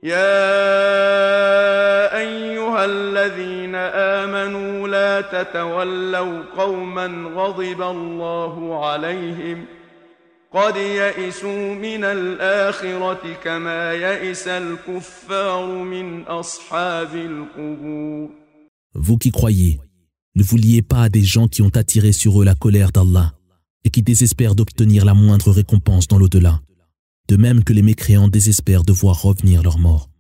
يا أيها الذين آمنوا لا تتولوا قوما غضب الله عليهم قد يئسوا من الآخرة كما يئس الكفار من أصحاب القبور. Vous qui croyez, ne vous liez pas à des gens qui ont attiré sur eux la colère d'Allah et qui désespèrent d'obtenir la moindre récompense dans l'au-delà, de même que les mécréants désespèrent de voir revenir leur mort.